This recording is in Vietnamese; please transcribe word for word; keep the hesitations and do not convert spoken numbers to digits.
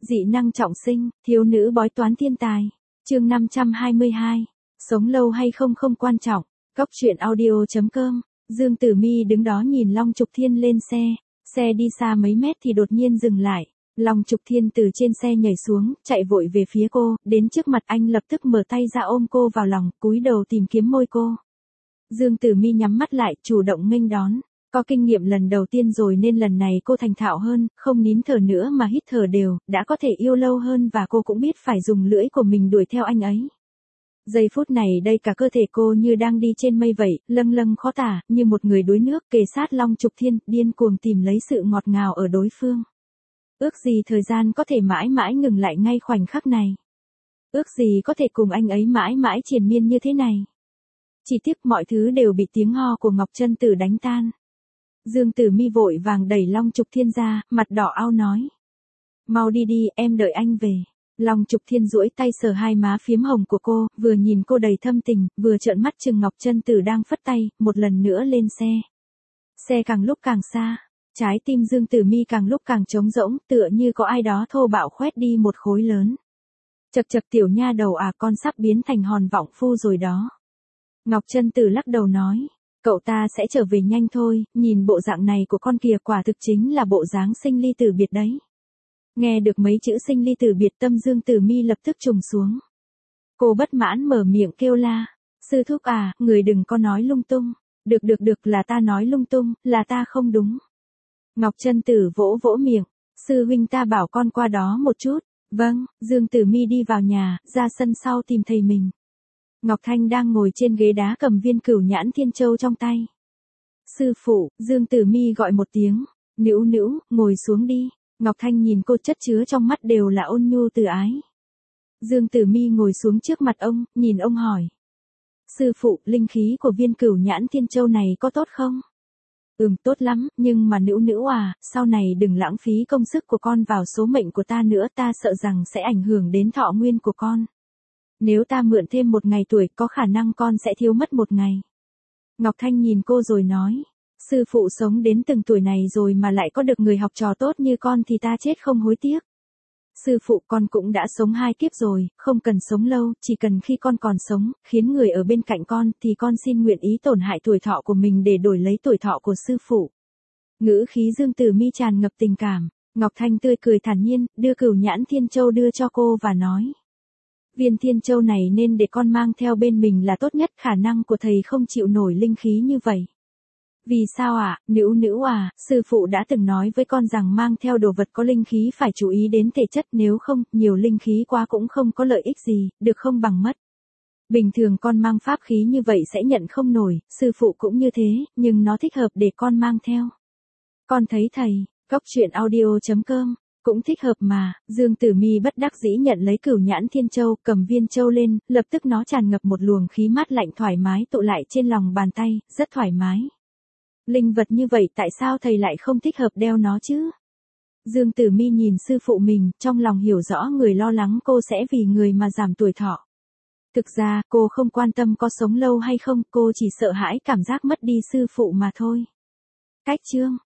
Dị năng trọng sinh, thiếu nữ bói toán thiên tài. Chương năm trăm hai mươi hai. Sống lâu hay không không quan trọng. Góc truyện audio chấm com. Dương Tử Mi đứng đó nhìn Long Trục Thiên lên xe. Xe đi xa mấy mét thì đột nhiên dừng lại. Long Trục Thiên từ trên xe nhảy xuống, chạy vội về phía cô, đến trước mặt anh lập tức mở tay ra ôm cô vào lòng, cúi đầu tìm kiếm môi cô. Dương Tử Mi nhắm mắt lại, chủ động nghênh đón. Có kinh nghiệm lần đầu tiên rồi nên lần này cô thành thạo hơn, không nín thở nữa mà hít thở đều, đã có thể yêu lâu hơn và cô cũng biết phải dùng lưỡi của mình đuổi theo anh ấy. Giây phút này đây cả cơ thể cô như đang đi trên mây vậy, lâng lâng khó tả, như một người đuối nước kề sát Long Trục Thiên, điên cuồng tìm lấy sự ngọt ngào ở đối phương. Ước gì thời gian có thể mãi mãi ngừng lại ngay khoảnh khắc này. Ước gì có thể cùng anh ấy mãi mãi triền miên như thế này. Chỉ tiếc mọi thứ đều bị tiếng ho của Ngọc Chân Tử đánh tan. Dương Tử Mi vội vàng đẩy Long Trục Thiên ra, mặt đỏ ao nói. Mau đi đi, em đợi anh về. Long Trục Thiên duỗi tay sờ hai má phím hồng của cô, vừa nhìn cô đầy thâm tình, vừa trợn mắt chừng Ngọc Chân Tử đang phất tay, một lần nữa lên xe. Xe càng lúc càng xa, trái tim Dương Tử Mi càng lúc càng trống rỗng, tựa như có ai đó thô bạo khoét đi một khối lớn. Chậc chậc tiểu nha đầu à, con sắp biến thành hòn vọng phu rồi đó. Ngọc Chân Tử lắc đầu nói. Cậu ta sẽ trở về nhanh thôi, nhìn bộ dạng này của con kìa quả thực chính là bộ dáng sinh ly tử biệt đấy. Nghe được mấy chữ sinh ly tử biệt tâm Dương Tử Mi lập tức trùng xuống. Cô bất mãn mở miệng kêu la. Sư thúc à, người đừng có nói lung tung. Được được được là ta nói lung tung, là ta không đúng. Ngọc Chân Tử vỗ vỗ miệng. Sư huynh ta bảo con qua đó một chút. Vâng, Dương Tử Mi đi vào nhà, ra sân sau tìm thầy mình. Ngọc Thanh đang ngồi trên ghế đá cầm viên Cửu Nhãn Thiên Châu trong tay. Sư phụ, Dương Tử Mi gọi một tiếng. Nữu nữu, ngồi xuống đi. Ngọc Thanh nhìn cô, chất chứa trong mắt đều là ôn nhu từ ái. Dương Tử Mi ngồi xuống trước mặt ông, nhìn ông hỏi. Sư phụ, linh khí của viên Cửu Nhãn Thiên Châu này có tốt không? Ừm, tốt lắm, nhưng mà nữu nữu à, sau này đừng lãng phí công sức của con vào số mệnh của ta nữa, ta sợ rằng sẽ ảnh hưởng đến thọ nguyên của con. Nếu ta mượn thêm một ngày tuổi, có khả năng con sẽ thiếu mất một ngày. Ngọc Thanh nhìn cô rồi nói. Sư phụ sống đến từng tuổi này rồi mà lại có được người học trò tốt như con thì ta chết không hối tiếc. Sư phụ, con cũng đã sống hai kiếp rồi, không cần sống lâu, chỉ cần khi con còn sống, khiến người ở bên cạnh con, thì con xin nguyện ý tổn hại tuổi thọ của mình để đổi lấy tuổi thọ của sư phụ. Ngữ khí Dương Tử Mi tràn ngập tình cảm. Ngọc Thanh tươi cười thản nhiên, đưa Cửu Nhãn Thiên Châu đưa cho cô và nói. Viên Thiên Châu này nên để con mang theo bên mình là tốt nhất, khả năng của thầy không chịu nổi linh khí như vậy. Vì sao ạ, à? Nữu nữu à, sư phụ đã từng nói với con rằng mang theo đồ vật có linh khí phải chú ý đến thể chất, nếu không, nhiều linh khí quá cũng không có lợi ích gì, được không bằng mất. Bình thường con mang pháp khí như vậy sẽ nhận không nổi, sư phụ cũng như thế, nhưng nó thích hợp để con mang theo. Con thấy thầy, góc truyện audio chấm com. Cũng thích hợp mà. Dương Tử Mi bất đắc dĩ nhận lấy Cửu Nhãn Thiên Châu, cầm viên châu lên, lập tức nó tràn ngập một luồng khí mát lạnh thoải mái tụ lại trên lòng bàn tay, rất thoải mái. Linh vật như vậy tại sao thầy lại không thích hợp đeo nó chứ? Dương Tử Mi nhìn sư phụ mình, trong lòng hiểu rõ người lo lắng cô sẽ vì người mà giảm tuổi thọ. Thực ra, cô không quan tâm có sống lâu hay không, cô chỉ sợ hãi cảm giác mất đi sư phụ mà thôi. Cách chương